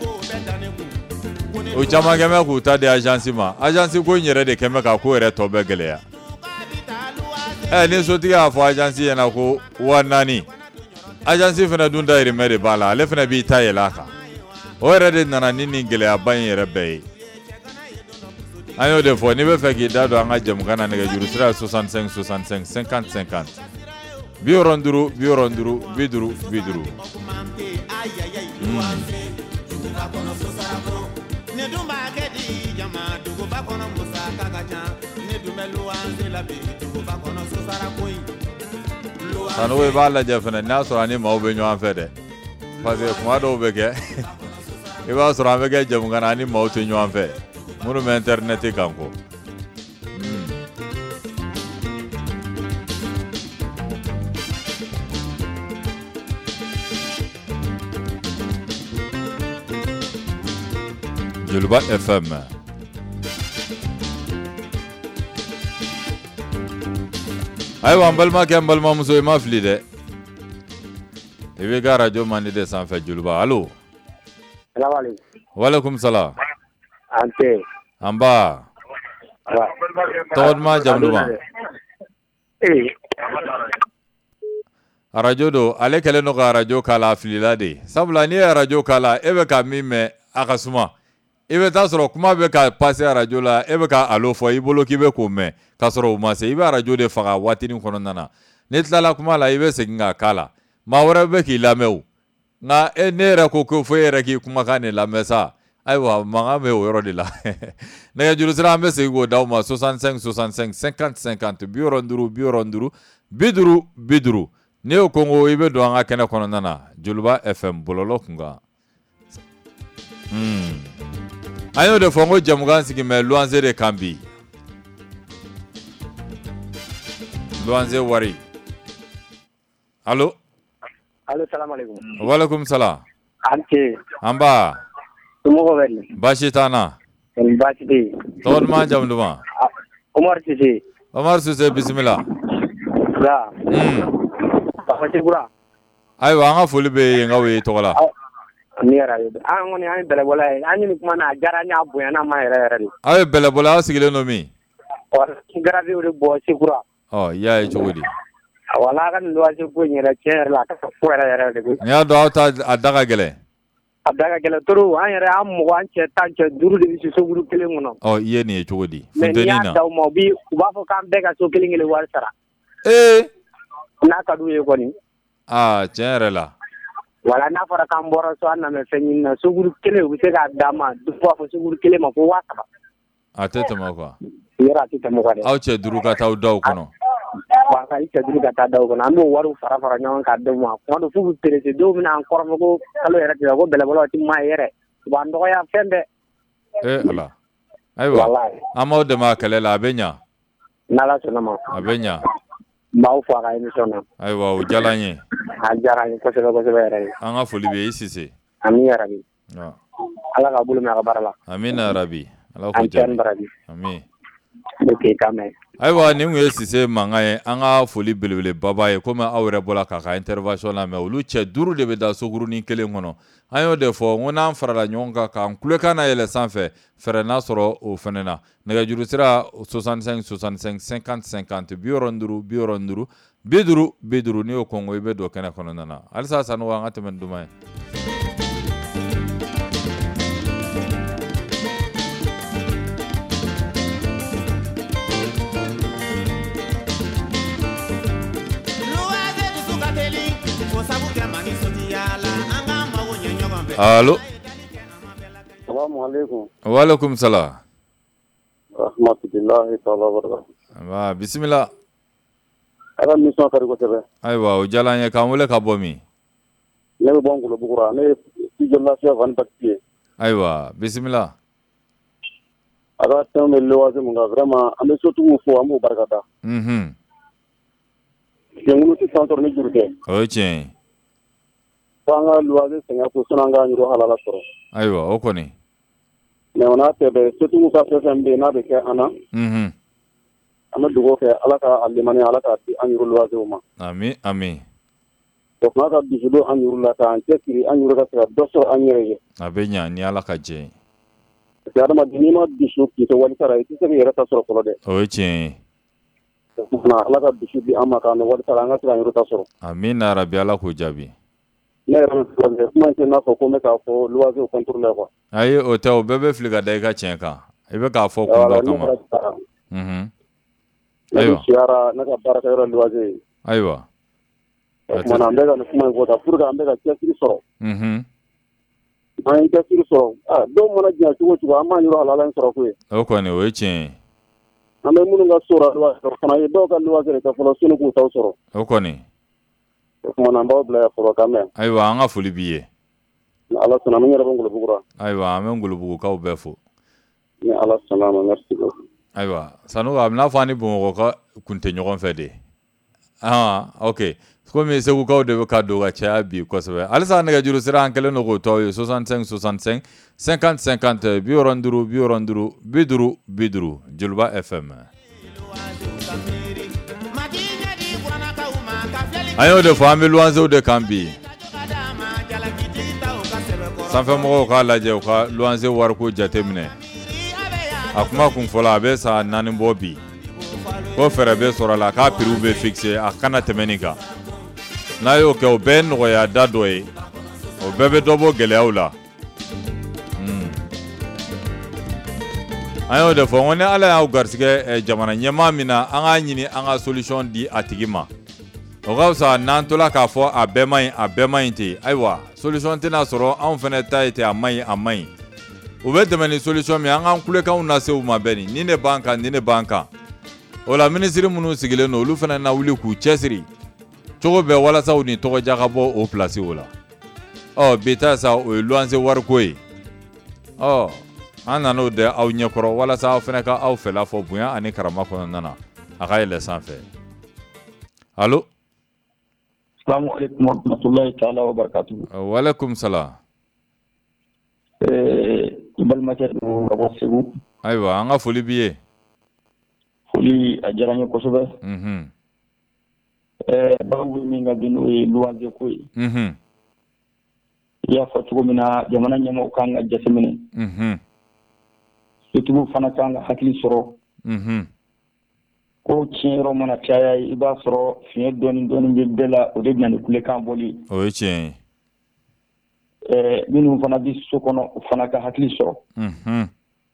o chama keme ku ta de agence ma agence ko nyere de keme ka ko re to be gele ya eh ni so tigi afo agence yana ko wanani agence fena dunda ire mere bala le fena bi tayela ka o re de nana nini gele aban yere be ayo de fo ni be fe ki dado anga jam kana ne juru sira soixante-cinq soixante-cinq cinquante cinquante bioronduru bioronduru biduru biduru Sanu we bala jafana naso ani maube nyo anfede parce kuma do bege e ba so rambe ge jam kana ani mautu nyo anfe munu me internet kanko Juluba F M. Aywa mbal ma ke mbal ma muso ma flide i bɛ ka radio mandi de sanfɛ Joliba. Allo. Salamu alaikum. Wa alaikum salam. Ante. Amba. Tɔgɔ duman jamu duman. Eh. Radio do ale kɛlen no ka radio kala a filila de. Sabula ni ye radio kala e bɛ ka min mɛn a ka suma. I bɛ taa sɔrɔ kuma bɛ ka passer radio la e bɛ ka allo fɔ i bolo k'i bɛ k'o mɛn ka sɔrɔ o ma se. I bɛ radio de faga waatinin kɔnɔna na. Ni tilala kuma la i bɛ segin ka kala. Maa wɛrɛ bɛ k'i lamɛn o. Nka e ne yɛrɛ ko ko fo e yɛrɛ k'i kumakan de lamɛn sa. Ayiwa mankan bɛ o yɔrɔ de la. Nɛgɛjuru sira an bɛ segin k'o d'aw ma soixante-cinq soixante-cinq cinquante cinquante bi wɔɔrɔ ni duuru bi wɔɔrɔ ni duuru bi duuru bi duuru. N'i y'o kongo i bɛ don an ka kɛnɛ kɔnɔna na Joliba F M bɔlɔlɔ kunkan. Hmm. An y'o de fɔ n ko jɛmukan sigi mɛ luwanse de kan bi. Luwanse wari. Allo. Allo, salamu alaikum. Wa alaikum salam. Ante. Amba. Tumɔgɔ bɛ nin. Baasi t'an na. Baasi tɛ yen. Tɔgɔ duman jamu duman. Omar Sise. Omar Sise bisimila. Nka. Hmm. Baasi kura. Ayiwa an ka foli bɛ yen nka o ye tɔgɔ la. Ni yɛrɛ ye. An kɔni an ye bɛlɛbɔla ye. An ni kuma na a diyara an y'a bonya n'a ma yɛrɛ yɛrɛ de. Aw ye bɛlɛbɔla aw sigilen don min? Garafiw de bɔ Sekura. Ɔ i y'a ye cogo di? Wala a ka nin luwanse ko in yɛrɛ tiɲɛ yɛrɛ la a ka fo yɛrɛ yɛrɛ de koyi. N'i y'a dɔn aw ta a da ka gɛlɛn. A da ka gɛlɛn trop an yɛrɛ an mɔgɔ an cɛ tan cɛ duuru de bɛ si soburu kelen kɔnɔ. Ɔ i ye nin ye cogo di? Mais n'i y'a da u ma u bi u b'a fɔ k'an bɛɛ ka so kelen kelen wari sara. Ee. N'a ka d'u ye kɔni. Aa tiɲɛ yɛrɛ la. Wala n'a fɔra k'an bɔra so an nana fɛn ɲini na soburu kelen u bɛ se k'a d'a ma du fɔ fɔ soburu kelen ma fo waa saba. A tɛ tɛmɛ quoi. Yɔrɔ a tɛ tɛmɛ quoi dɛ. Aw cɛ duuru ka taa aw daw kɔnɔ. Wa ka i cɛ duuru ka taa daw kɔnɔ an b'o wariw fara fara ɲɔgɔn kan d'u ma kuma dɔ f'u bɛ perese dɔw bɛ n'an kɔrɔfɔ ko kalo yɛrɛ tigɛ ko bɛlɛbɔlaw ti maa yɛrɛ u b'an dɔgɔya fɛn bɛɛ. Ee ala. Ayiwa an b'aw dɛmɛ a kɛlɛ la a bɛ ɲa. N'Ala sɔnna ma. A bɛ ɲa. N b'aw fo a ka émission na. Ayiwa o diyara n ye. A diyara n ye kosɛbɛ kosɛbɛ yɛrɛ ye. An ka foli bɛ i Sise. Ami yarabi. Ɔ. Ala k'a bolo mɛn a ka baara la. Amina yarabi. Ala k'o jaabi. Ami. Ok k'a mɛn. Ayiwa nin kun ye Sise mankan ye an ka foli belebeleba ye komi aw yɛrɛ bɔra k'a ka intervention lamɛn olu cɛ duuru de bɛ da sokurunin kelen kɔnɔ an y'o de fɔ n ko n'an farala ɲɔgɔn kan k'an kulekan na yɛlɛ sanfɛ fɛrɛ n'a sɔrɔ o fɛnɛ na nɛgɛjuru sira soixante-cinq soixante-cinq cinquante cinquante bi wɔɔrɔ ni duuru bi wɔɔrɔ ni duuru bi duuru bi duuru n'i y'o kɔngɔ i bɛ don kɛnɛ kɔnɔna na halisa Sanogo an ka tɛmɛ ni duman ye. Allo. Salamu alaikum. Wa alaikum salam. Rahmatullahi ta'ala wa barakatuh. Wa bisimila. Ala mission kari kosɛbɛ. Ayiwa o diyara n ye k'an wele ka bɔ min? Ne bɛ bɔ Ngolobugura ne ye studio lafiya Van Baptiste. Ayiwa bisimila. A ka thème bɛ luwanse mun kan vraiment an bɛ sotigiw fo an b'u barikada. Mhm. Jɛnkulu tɛ san sɔrɔ ni juru tɛ. O ye tiɲɛ ye. Fo an ka luwanse sɛgɛn ko sani an ka yɔrɔ halala sɔrɔ. Ayiwa o kɔni. Mais o n'a tɛ bɛɛ sotigiw ka fɛn fɛn bɛ yen n'a bɛ kɛ an na. Mhm. An bɛ dugawu kɛ Ala ka a limaniya Ala k'a di an yɛrɛ luwansew ma. Ami ami. O kuma ka dusu don an yɛrɛ la k'an cɛsiri an yɛrɛ ka se ka dɔ sɔrɔ an yɛrɛ ye. A bɛ ɲa ni Ala ka jɛ ye. Parce que adamaden n'i ma dusu k'i tɛ wari sara i tɛ se k'i yɛrɛ ta sɔrɔ fɔlɔ dɛ. O ye tiɲɛ ye. Ala ka dusu di an ma k'an wari sara an ka se k'an yɛrɛ ta sɔrɔ. Amina yarabi Ala k'o jaabi. Ne yɛrɛ bɛ fɔ kuma in tɛ n'a fɔ ko n bɛ k'a fɔ luwansew contrôler quoi. Ayi o tɛ o bɛɛ bɛ fili ka da i ka tiɲɛ kan. I bɛ k'a fɔ kun dɔ kama. Mhm. Ayiwa. Siyara ne ka baarakɛyɔrɔ luwanse ye. Ayiwa. O tuma na an bɛ ka nin kuma in fɔ tan pour que an bɛ ka cɛsiri sɔrɔ. Mhm. N'an ye cɛsiri sɔrɔ ah dɔw mana diɲɛ cogo o cogo an b'an yɔrɔ halala in sɔrɔ koyi. O kɔni o ye tiɲɛ ye. An bɛ minnu ka so la luwanse sɔrɔ fana ye dɔw ka luwanse de kɛ fɔlɔ sani k'u taw sɔrɔ. O kɔni. O tuma na an b'aw bila yan fɔlɔ k'an mɛn. Ayiwa an ka foli b'i ye. Ni Ala sɔnna n yɛrɛ bɛ Ngolobugura. Ayiwa an bɛ Ngolobugukaw bɛɛ fo. Ni Ala sɔnna ma merci beaucoup. Ayiwa Sanogo a bɛ n'a fɔ an ni Bamakɔ ka kun tɛ ɲɔgɔn fɛ de. Ah ok komi Segukaw de bɛ ka don ka caya bi kosɛbɛ halisa nɛgɛjuru sira an kɛlen don k'o tɔw ye soixante-cinq soixante-cinq cinquante cinquante bi wɔɔrɔ ni duuru bi wɔɔrɔ ni duuru bi duuru bi duuru Joliba F M. An y'o de fɔ an bɛ luwansew de kan bi sanfɛ mɔgɔw k'a lajɛ u ka luwanse wariko jateminɛ a kuma kun fɔla a bɛ sa naani bɔ bi ko fɛrɛ bɛ sɔrɔ la k'a prix bɛ fixé a kana tɛmɛ nin kan n'a y'o kɛ o bɛɛ ye nɔgɔya da dɔ ye o bɛɛ bɛ dɔ bɔ gɛlɛyaw la an y'o de fɔ ko ni ala y'aw garisigɛ jamana ɲɛmaa min na an k'a ɲini an ka solution di a tigi ma o ka fisa n'an tola k'a fɔ a bɛɛ ma ɲi a bɛɛ ma ɲi ten ayiwa solution tɛna sɔrɔ anw fɛnɛ ta ye ten a ma ɲi a ma ɲi u bɛ tɛmɛ ni solution min an k'an kulekanw lase u ma bɛɛ nin de b'an kan nin de b'an kan o la minisiri minnu sigilen don olu fɛnɛ na wuli k'u cɛsiri cogo bɛɛ walasa u ni tɔgɔja ka bɔ o place o la ɔ bi ta sa o ye luwanse wariko ye ɔ an nan'o de aw ɲɛkɔrɔ walasa aw fɛnɛ ka aw fɛla fɔ bonya ani karama kɔnɔna na a ka yɛlɛ sanfɛ allo Assalamu alaikum warahmatullahi ta'ala wabarakatuh. Wa alaikum salam. Eh balimakɛ do ka bɔ Segu. Ayiwa an ka foli b'i ye. Foli a diyara n ye kosɛbɛ. Mhm. Eh bawo min ka bi n'o ye luwanse ko ye. Mhm. I y'a fɔ cogo min na jamana ɲɛmɔgɔw kan ka jateminɛ. Mhm. Sotigiw fana kan ka hakili sɔrɔ. Mhm. Ko tiɲɛ yɔrɔ mana caya i b'a sɔrɔ fiɲɛ dɔɔni dɔɔni bɛ bɛɛ la o de bɛna ni kulekan bɔli. O ye tiɲɛ ye. Eh minnu fana bɛ so kɔnɔ o fana ka hakili sɔrɔ. Mhm.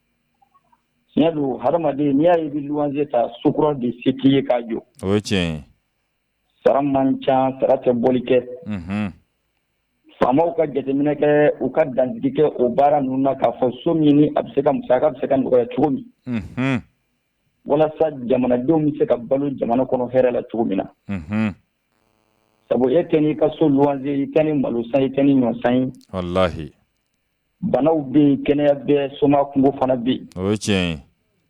Tiɲɛ don hadamaden n'i y'a ye i bɛ luwanse ta sukura de se t'i ye k'a jɔ. O ye tiɲɛ ye. Sara man ca sara tɛ bɔli kɛ. Mhm. Faamaw ka jateminɛ kɛ u ka dansigi kɛ o baara ninnu na k'a fɔ so min ni a bɛ se ka musaka bɛ se ka nɔgɔya cogo min. Mhm. Walasa jamanadenw bɛ se ka balo jamana kɔnɔ hɛrɛ la cogo min na. Mhm. Sabu e tɛ n'i ka so luwanse i tɛ ni malo san i tɛ ni ɲɔ san ye. Wallahi. Banaw bɛ yen kɛnɛya bɛ soma kungo fana bɛ yen. O ye tiɲɛ ye.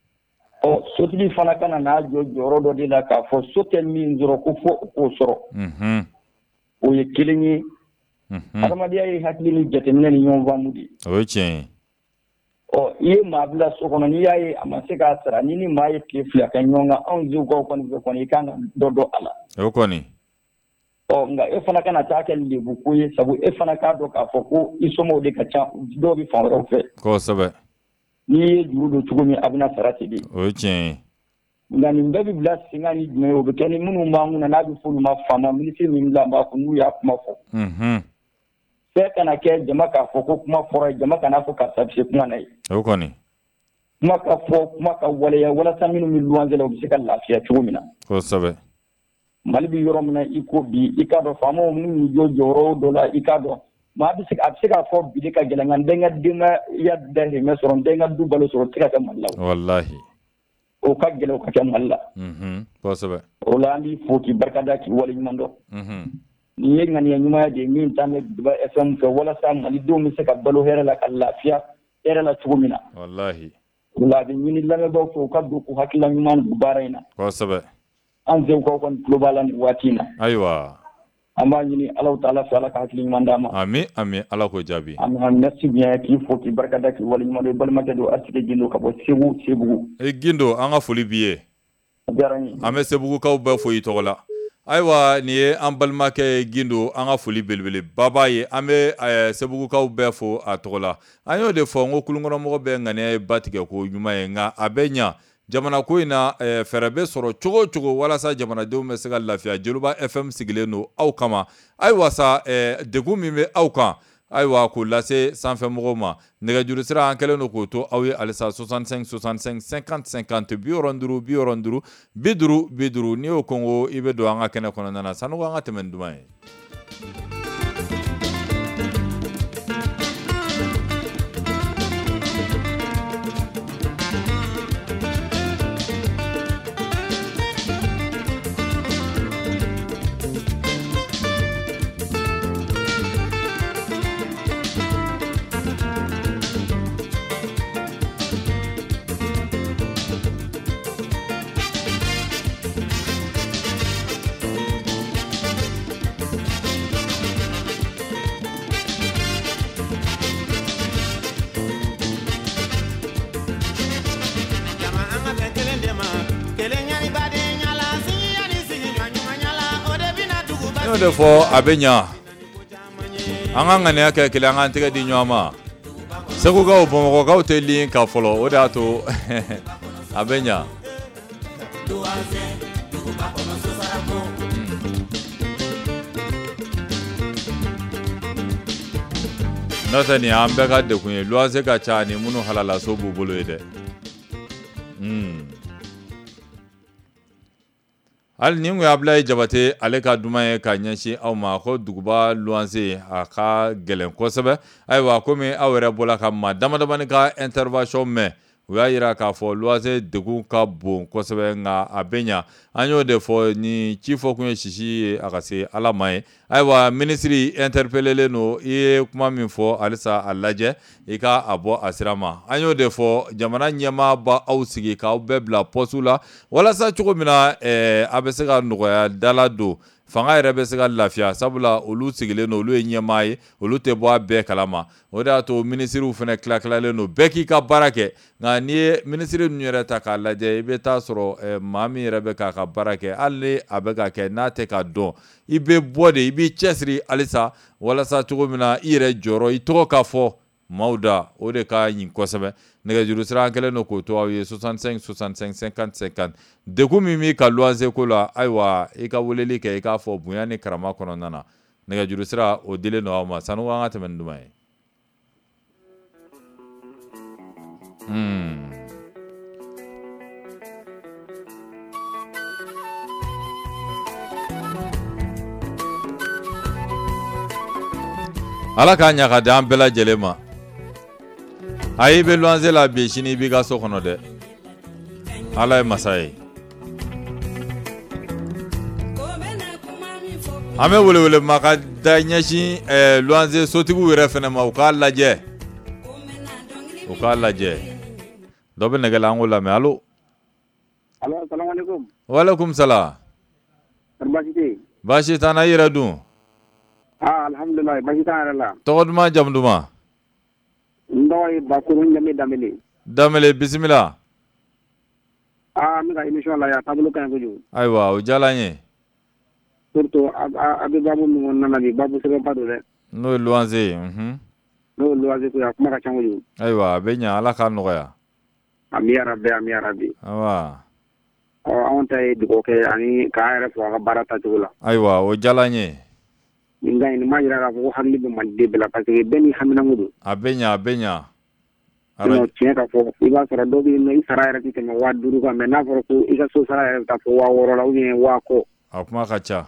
Ɔ sotigi fana ka na n'a jɔ jɔyɔrɔ dɔ de la k'a fɔ so tɛ min sɔrɔ ko fo o k'o sɔrɔ. Mhm. O ye kelen ye. Mhm. Adamadenya ye hakili ni jateminɛ ni ɲɔgɔn faamu de ye. O ye tiɲɛ ye. Ɔ i ye maa bila so kɔnɔ n'i y'a ye a ma se k'a sara ni ni maa ye tile fila kɛ ɲɔgɔn kan anw Segukaw kɔni fɛ kɔni i kan ka dɔ dɔn a la. O kɔni. Ɔ nka e fana kana taa kɛ lebu ko ye sabu e fana k'a dɔn k'a fɔ ko i somɔgɔw de ka ca dɔw bɛ fan wɛrɛw fɛ. Kosɛbɛ. N'i ye juru don cogo min a bɛna sara ten de. O ye tiɲɛ ye. Nka nin bɛɛ bɛ bila sen kan ni jumɛn ye o bɛ kɛ ni minnu b'an kunna n'a bɛ fɔ olu ma faama minisiri min bila an b'a fɔ n'u y'a kuma fɔ. Mhm. Fɛn kana kɛ jama k'a fɔ ko kuma fɔra jama kana fɔ karisa bɛ se kuma na ye. O kɔni. Kuma ka fɔ kuma ka waleya walasa minnu bɛ luwanse la u bɛ se ka lafiya cogo min na. Kosɛbɛ. Mali bɛ yɔrɔ min na i ko bi i k'a dɔn faamaw minnu y'u jɔ jɔyɔrɔ dɔ la i k'a dɔn maa bɛ se a bɛ se k'a fɔ bi de ka gɛlɛn nka n tɛ n ka denbaya dahirimɛ sɔrɔ n tɛ n ka du balo sɔrɔ o tɛ se ka kɛ Mali la. Wallahi. O ka gɛlɛn o ka kɛ Mali la. Mhm. Kosɛbɛ. O la an b'i fo k'i barikada k'i waleɲuman dɔn. Mhm. Nin ye ŋaniya ɲumanya de ye min t'an bɛ Duba F M fɛ walasa malidenw bɛ se ka balo hɛrɛ la ka lafiya hɛrɛ la cogo min na. Wallahi. O la a bɛ ɲini lamɛnbaaw fɛ u ka don k'u hakilila ɲuman don baara in na. Kosɛbɛ. An Segukaw kɔni tulo b'a la nin waati in na. Ayiwa. An b'a ɲini Alahu Taala fɛ Ala ka hakili ɲuman d'an ma. Ami ami Ala k'o jaabi. Ami merci bien k'i fo k'i barikada k'i waleɲuman dɔn i balimakɛ don Asike Gindo ka bɔ Segu Sebugu. E Gindo an ka foli b'i ye. A diyara n ye. An bɛ Sebugukaw bɛɛ fo i tɔgɔ la. Ayiwa nin ye an balimakɛ Gindo an ka foli belebeleba b'a ye an bɛ Sebugukaw bɛɛ fo a tɔgɔ la. An y'o de fɔ n ko kulunkɔnɔmɔgɔ bɛɛ ŋaniya ye ba tigɛ ko ɲuman ye nka a bɛ ɲa jamana ko in na fɛɛrɛ bɛ sɔrɔ cogo o cogo walasa jamanadenw bɛ se ka lafiya Joluba F M sigilen don aw kama. Ayiwa sa degun min bɛ aw kan ayiwa k'o lase sanfɛmɔgɔw ma nɛgɛjuru sira an kɛlen don k'o to aw ye halisa soixante-cinq soixante-cinq cinquante cinquante bi wɔɔrɔ ni duuru bi wɔɔrɔ ni duuru bi duuru bi duuru n'i y'o kɔngo i bɛ don an ka kɛnɛ kɔnɔna na sanu ko an ka tɛmɛ ni duman ye. de fɔ a bɛ ɲa an ka ŋaniya kɛ kelen an k'an tɛgɛ di ɲɔgɔn ma Segukaw Bamakɔkaw tɛ lien ka fɔlɔ o de y'a to a bɛ ɲa n'o tɛ nin an bɛɛ ka dekun ye luwanse ka ca ni minnu halala so b'u bolo ye dɛ hali ni kun ye Abulaye Jabate ale ka duman ye ka ɲɛsin aw ma ko duguba luwanse a ka gɛlɛn kosɛbɛ ayiwa komi aw yɛrɛ bɔla ka maa damadamani ka intervention mɛn u y'a yira k'a fɔ luwanse degun ka bon kosɛbɛ nka a bɛ ɲa an y'o de fɔ ni ci fɔ kun ye sisi ye a ka se Ala ma ye ayiwa minisiri interpellelen don i ye kuma min fɔ halisa a lajɛ i ka a bɔ a sira ma an y'o de fɔ jamana ɲɛmaa ba aw sigi k'aw bɛɛ bila pɔsu la walasa cogo min na a bɛ se ka nɔgɔya dala don fanga yɛrɛ bɛ se ka lafiya sabula olu sigilen don olu ye ɲɛmaa ye olu tɛ bɔ a bɛɛ kalama o de y'a to minisiriw fana tila-tilalen don bɛɛ k'i ka baara kɛ nka n'i ye minisiri ninnu yɛrɛ ta k'a lajɛ i bɛ taa sɔrɔ maa min yɛrɛ bɛ k'a ka baara kɛ hali ni a bɛ ka kɛ n'a tɛ ka dɔn i bɛ bɔ de i b'i cɛsiri halisa walasa cogo min na i yɛrɛ jɔyɔrɔ i tɔgɔ ka fɔ maaw da o de ka ɲi kosɛbɛ nɛgɛjuru sira an kɛlen don k'o to aw ye soixante-cinq soixante-cinq cinquante cinquante degun min b'i ka luwanse ko la ayiwa i ka weleli kɛ i k'a fɔ bonya ni karama kɔnɔna na nɛgɛjuru sira o dilen don aw ma sanu an ka tɛmɛ ni duman ye hmm. Ala k'a ɲa ka di an bɛɛ lajɛlen ma ayi bɛ luwanse la bi sini i b'i ka so kɔnɔ dɛ Ala ye masa ye an bɛ welewele ma ka da ɲɛsin luwanse sotigiw yɛrɛ fɛnɛ ma u k'a lajɛ u k'a lajɛ dɔ bɛ nɛgɛ la an k'o lamɛn alo alo assalamualaikum waalaikum salam baasi tɛ yen baasi t'an na i yɛrɛ dun ah alhamdulillah baasi t'an yɛrɛ la tɔgɔ duman jamu duman n tɔgɔ ye Bakuru Ɲame Danbele Danbele bisimila ah n bɛ ka émission lajɛ a taabolo ka ɲi kojugu ayiwa o diyala n ye surtout a bɛ baabu min kɔnɔna na bi baabu sɛbɛnba don dɛ n'o ye luwanse ye n'o ye luwanse ko ye a kuma ka ca kojugu ayiwa a bɛ ɲa Ala k'a nɔgɔya ami yarabi ami yarabi ayiwa ɔ anw ta ye dugawu kɛ ani k'an yɛrɛ fɔ a ka baara tacogo la ayiwa o diyala n ye nin ka ɲi nin m'a jira k'a fɔ ko hakili bɛ Maliden bɛɛ la parce que bɛɛ n'i haminanko don a bɛ ɲa a bɛ ɲa sinon tiɲɛ ka fɔ i b'a sɔrɔ dɔw bɛ yen nɔ i sara yɛrɛ tɛ tɛmɛ waa duuru kan mais n'a fɔra ko i ka so sara yɛrɛ bɛ taa fɔ waa wɔɔrɔ la ou bien waa kɔ a kuma ka ca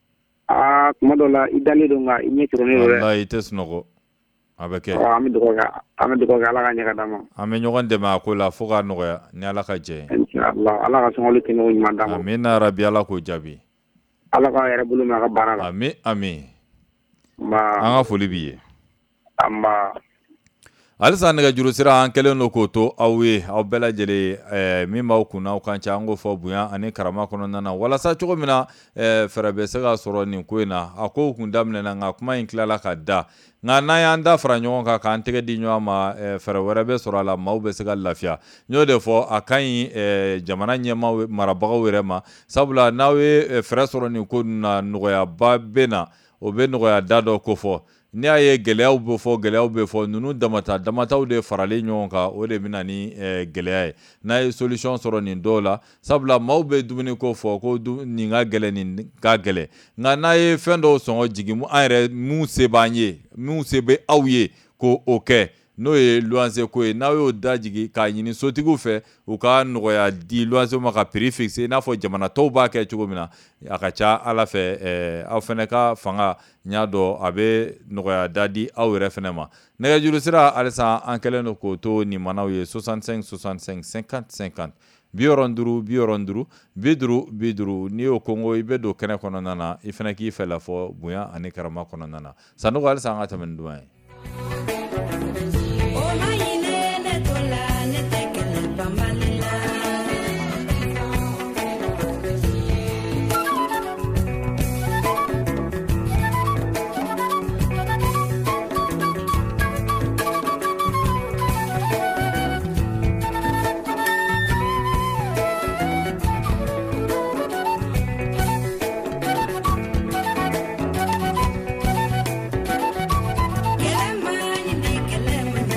aa kuma dɔ la i dalen don nka i ɲɛ coronnen don dɛ wallahi i tɛ sunɔgɔ a bɛ kɛ an bɛ dugawu kɛ an bɛ dugawu kɛ Ala ka ɲɛ ka d'an ma an bɛ ɲɔgɔn dɛmɛ a ko la fo k'a nɔgɔya ni Ala ka jɛ ye inshallah Ala ka sɔngɔli kɛnɛko ɲuman d'an ma amina yarabi Ala k'o jaabi Ala k'a yɛrɛ bolo mɛn a ka baara la ami ami an ka foli b'i ye an b'a halisa nɛgɛjuru sira an kɛlen don k'o to aw ye aw bɛɛ lajɛlen min b'aw kun n'aw kan ca an k'o fɔ bonya ani karama kɔnɔna na walasa cogo min na fɛɛrɛ bɛ se ka sɔrɔ nin ko in na a kow kun daminɛna nka kuma in tilala ka da nka n'an y'an da fara ɲɔgɔn kan k'an tɛgɛ di ɲɔgɔn ma fɛɛrɛ wɛrɛ bɛ sɔrɔ a la maaw bɛ se ka lafiya n y'o de fɔ a ka ɲi jamana ɲɛmaa marabagaw yɛrɛ ma sabula n'aw ye fɛɛrɛ sɔrɔ nin ko na nɔgɔyaba bɛ na o bɛ nɔgɔya da dɔ ko fɔ n'i y'a ye gɛlɛyaw bɛ fɔ gɛlɛyaw bɛ fɔ ninnu damata damataw de faralen ɲɔgɔn kan o de bɛ na ni gɛlɛya ye n'a ye solution sɔrɔ nin dɔw la sabula maaw bɛ dumuni ko fɔ ko nin ka gɛlɛn nin ka gɛlɛn nka n'a ye fɛn dɔw sɔngɔ jigin an yɛrɛ mun se b'an ye mun se bɛ aw ye ko o kɛ n'o ye luwanse ko ye n'aw y'o da jigin k'a ɲini sotigiw fɛ u ka nɔgɔya di luwanse ma ka prix fixe i n'a fɔ jamana tɔw b'a kɛ cogo min na a ka ca Ala fɛ aw fɛnɛ ka fanga n y'a dɔn a bɛ nɔgɔya da di aw yɛrɛ fɛnɛ ma nɛgɛjuru sira halisa an kɛlen don k'o to nin manaw ye soixante-cinq soixante-cinq cinquante cinquante bi wɔɔrɔ duuru bi wɔɔrɔ duuru bi duuru bi duuru n'i y'o kongo i bɛ don kɛnɛ kɔnɔna na i fɛnɛ k'i fɛ lafɔ bonya ani karama kɔnɔna na Sanogo halisa an ka tɛmɛ ni duman ye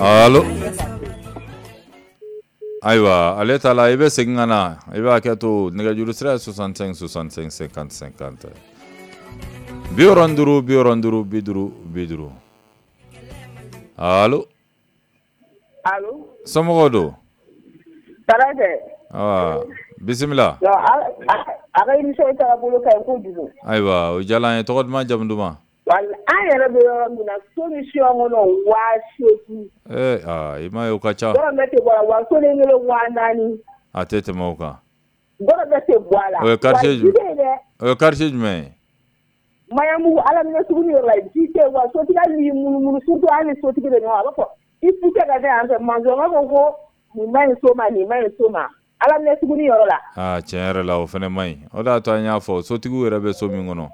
Allo aywa ale tala ibe segana ibe aketo negajuru sira soixante-cinq soixante-cinq cinquante cinquante bioranduru bioranduru biduru biduru. Allo allo somogodo tarade ah bismillah yo aga émission ta bolo kay ko dudu aywa o jalan to godma jamduma wal ayere be yo mina solution ngono wa sheki eh ah ima yo kacha do mete bola wa so le ngelo wa nani atete mauka do mete bola o quartier o quartier me mayamu ala mina suguni la dite wa so tiga ni munu munu surtout ani so tiga no ala ko ifu ka ga ande manzo ngako ko ni mai so ma ni mai so ma ala mina suguni yoro la ah chere la o fene mai o da to anya fo so tigu rebe so mi ngono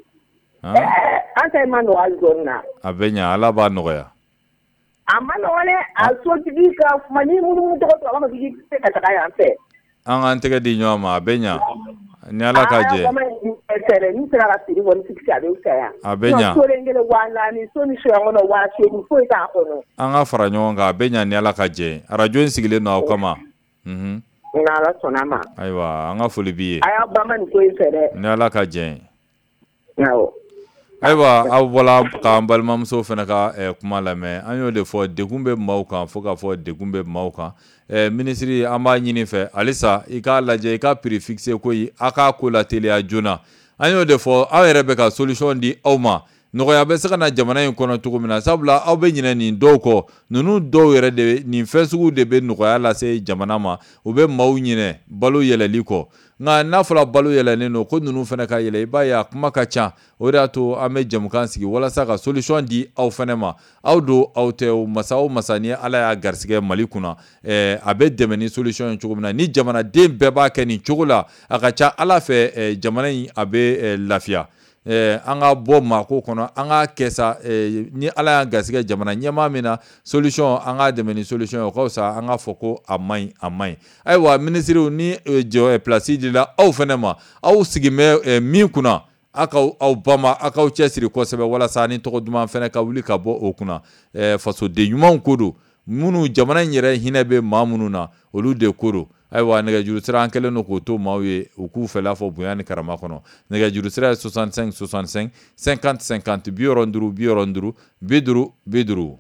ah anta mano azonna abenya ala ba no ya amano wale aso tigi ka mani munu to to ala tigi ka ta ya ante an an tege di nyoma abenya ni ala kaje tere ni sera siri woni fikisi ade usaya abenya so rengele wala ni so ni shwa ngono wa che ni fo ita kono an afara nyonga abenya ni ala kaje radio nsigile no kama mhm na la sonama aiwa an afuli biye aya bama ni ko tere ni ala kaje nawo aiwa awbola ka ambalma muso fena ka eh, kuma la me anyo de fo de gumbe mauka fo ka fo de gumbe mauka eh, ministry amba nyini fe alisa ika laje ika prefixer ko yi aka ko la tele ajuna anyo de fo awere be ka solution di awma no ya be saka na jamana yin kono tugo mina sabla aw be nyina ni doko nunu do yere de ni fesugu de be no ya la se jamana ma o be maw nyine balu yele liko nga nafula balu yele neno ko nunu fena ka yele ba ya kuma ka cha o da to ame jamkan sigi wala saka solution di aw fena ma aw do aw te o masaw masani ala ya garsige malikuna eh abe demeni solution tugo mina ni jamana de be ba ke ni chugula aka cha ala fe eh, jamana yi abe eh, lafia eh anga bo mako kono anga kesa eh, ni ala ya gasige jamana nyema mina solution anga de meni solution ko sa anga foko amai amai aiwa ministry ni eh, jo eh, place de la au fenema au sigime eh, mi kuna aka au bama aka chesiri ko sebe wala sani to duma fene ka wuli ka bo okuna eh, faso de nyuma kudu munu jamana nyere hinebe mamununa olu de kuru aiwa nega juru sira ankele no ko to mawe uku fela fo buyani karama kono nega juru sira soixante-cinq soixante-cinq cinquante cinquante bioronduru bioronduru biduru biduru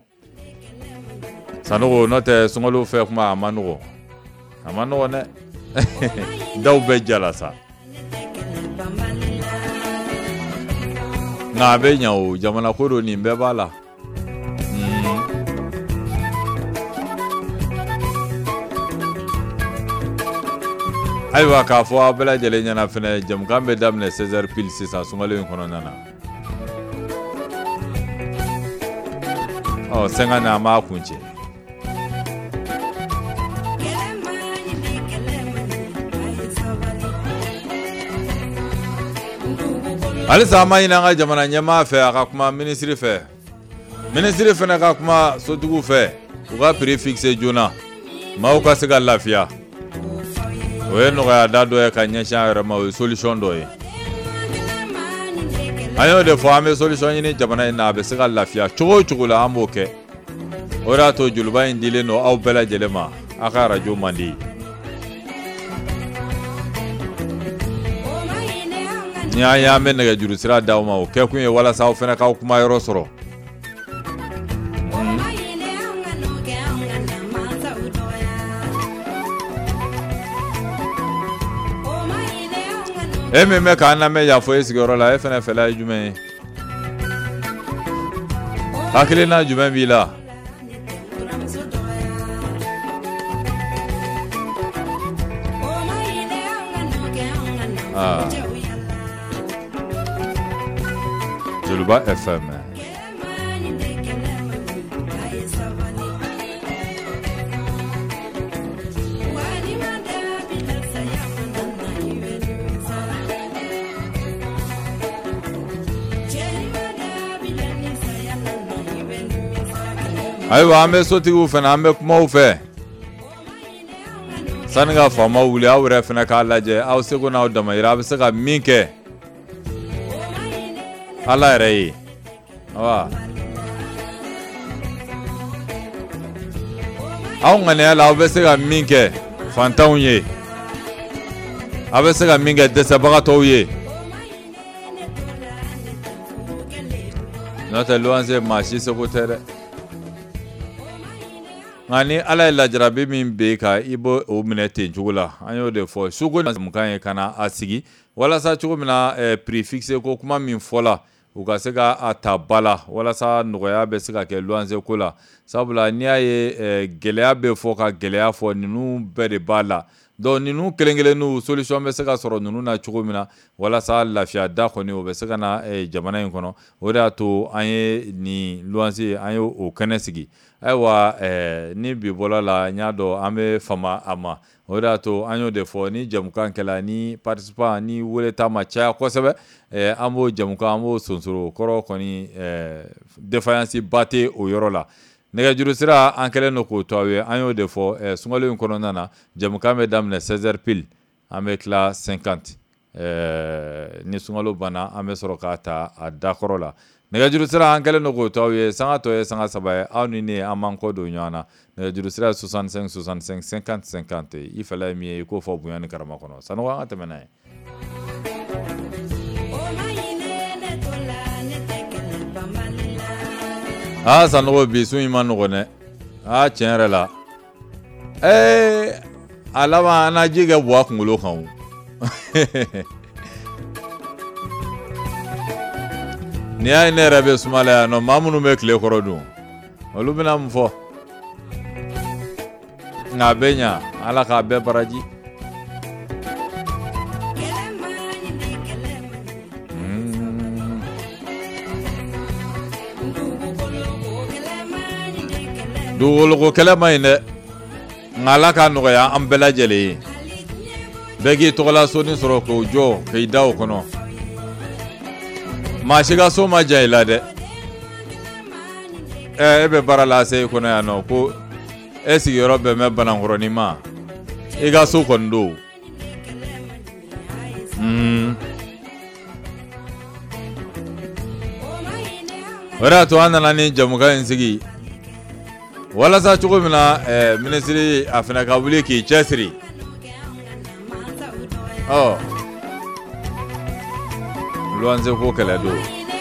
sanogo note songolo fe kuma amanogo amanogo ne daw be jala sa na be nyawo jamana ko do ni be bala aiwa ka fo abela jele nyana fene jam gambe damne seize heures pile six cents sungale yin kono nana oh senga na ma kunche ali sama ina nga jamana nyama fe aka kuma ministry fe ministry fe na ka kuma sotugu fe uga prefix jona ma uka siga lafia we no ga dado ya kanya shara ma solution do yi ayo de fo ame solution ni jamana ina be siga lafia chugo chugo la amoke ora to julba indile no au bela jelema aka radio mandi nya ya men ga juru sira dawo ma o ke kunye wala sa o fena ka kuma yoro soro eme me ka na me ya fo esigoro la efena fela jume akile na jume bila ah Juluba F M aiwa ambe sotigu fena ambe kuma ufe saniga fama wuli awre fena ka laje aw sego na odama ira be saka minke ala rei awa aw ŋaniya la aw bɛ se ka min kɛ fantanw ye aw bɛ se ka min kɛ dɛsɛbagatɔw ye n'o tɛ luwanse maa si seko tɛ dɛ nka ni ala ye lajarabi min bɛ ka i b'o o minɛ ten cogo la an y'o de fɔ suko namukan ye ka na a sigi walasa cogo min na prix fixe ko kuma min fɔla u ka se ka a ta ba la walasa nɔgɔya bɛ se ka kɛ luwanse ko la sabula n'i y'a ye gɛlɛya bɛ fɔ ka gɛlɛya fɔ ninnu bɛɛ de b'a la donc ninnu kelen kelenninw solution bɛ se ka sɔrɔ ninnu na cogo min na walasa lafiya da kɔni o bɛ se ka na jamana in kɔnɔ o de y'a to an ye nin luwanse an ye o kɛnɛ sigi ayiwa ni bi bɔla la n y'a dɔn an bɛ fama a ma o de y'a to an y'o de fɔ ni jamukan kɛla ni participant ni weleta ma caya kosɛbɛ an b'o jamukan an b'o sonsoro kɔrɔ kɔni défaillance ba tɛ o yɔrɔ la nɛgɛjuru sira an kɛlen don k'o to aw ye an y'o de fɔ sunkalo in kɔnɔna na jamukan bɛ daminɛ seize heures pile an bɛ tila cinquante ni sunkalo banna an bɛ sɔrɔ k'a ta a dakɔrɔ la nɛgɛjuru sira an kɛlen don k'o to aw ye sanga tɔ ye sanga saba ye aw ni ne an b'an kɔ don ɲɔgɔn na nɛgɛjuru sira ye soixante-cinq soixante-cinq cinquante cinquante i fɛla ye min ye i k'o fɔ bonya ni karama kɔnɔ sanɔgɔ an ka tɛmɛ n'a ye aa sanɔgɔ bi sun in ma nɔgɔn dɛ aa tiɲɛ yɛrɛ la ee a laban an na ji kɛ bɔ a kunkolo kan o ni y'a ye ne yɛrɛ bɛ sumala yan nɔ maa minnu bɛ tile kɔrɔ dun olu bɛna mun fɔ nka a bɛ ɲa ala k'a bɛɛ baraji dugukolo kɛlɛ ma ɲi dɛ nka ala k'a nɔgɔya an bɛɛ lajɛlen ye bɛɛ k'i tɔgɔla soni sɔrɔ k'o jɔ k'i da o kɔnɔ maa si ka so ma jan i la dɛ ɛ e bɛ baara la se i kɔnɔ yan nɔ ko e sigiyɔrɔ bɛn bɛ Banankɔrɔni ma i ka so kɔni don o de y'a to an nana ni jamukan in sigi walasa cogo min na minisiri a fana ka wuli k'i cɛsiri ɔ luwanse ko kɛlɛ don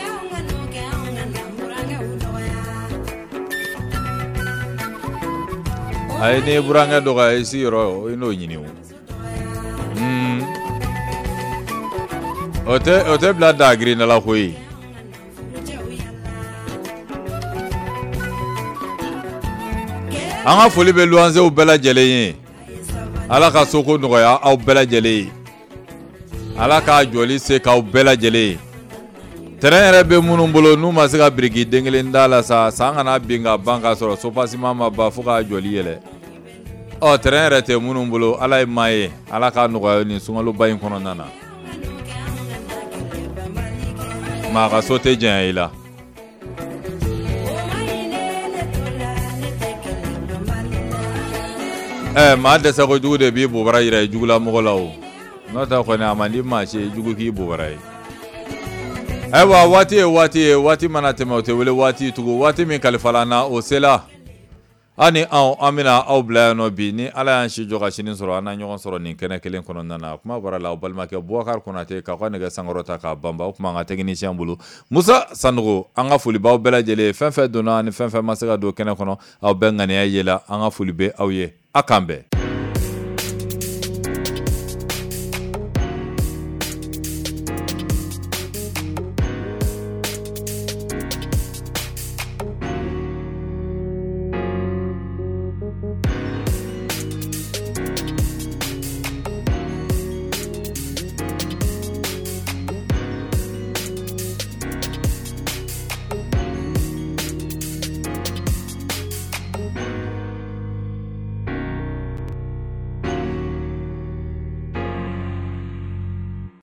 a ye ni burankɛ dɔgɔya i sigiyɔrɔ i n'o ɲini o tɛ o tɛ bila daa girinna la koyi an ka foli bɛ luwansew bɛɛ lajɛlen ye ala ka soko nɔgɔya aw bɛɛ lajɛlen ye ala k'a jɔli se k'aw bɛɛ lajɛlen ye terrain yɛrɛ bɛ minnu bolo n'u ma se ka biriki den kelen da la sa san kana bin ka ban k'a sɔrɔ sopasima ma ban fo k'a jɔli yɛlɛ ɔ terrain yɛrɛ tɛ minnu bolo ala ye maa ye ala k'a nɔgɔya nin sunkaloba in kɔnɔna na maa ka so tɛ janya i la ɛ maa dɛsɛ ko jugu de b'i bobara yira i jugula mɔgɔ la o n'o tɛ kɔni a man di maa si ye jugu k'i bobara ye ayiwa waati ye waati ye waati mana tɛmɛ o tɛ wele waati tugun waati min kalifala na o sela an ni anw an bɛna aw bila yan nɔ bi ni ala y'an si jɔ ka sini sɔrɔ an na ɲɔgɔn sɔrɔ nin kɛnɛ kelen kɔnɔna na kuma bɔra la o balimakɛ Bubakari Konate k'a ka nɛgɛ sankɔrɔta k'a banba o tuma an ka technicien bolo Musa Sanogo an ka foli b'aw bɛɛ lajɛlen fɛn fɛn donna ani fɛn fɛn ma se ka don kɛnɛ kɔnɔ aw bɛɛ ŋaniya yela an ka foli bɛ aw ye a k'an bɛn.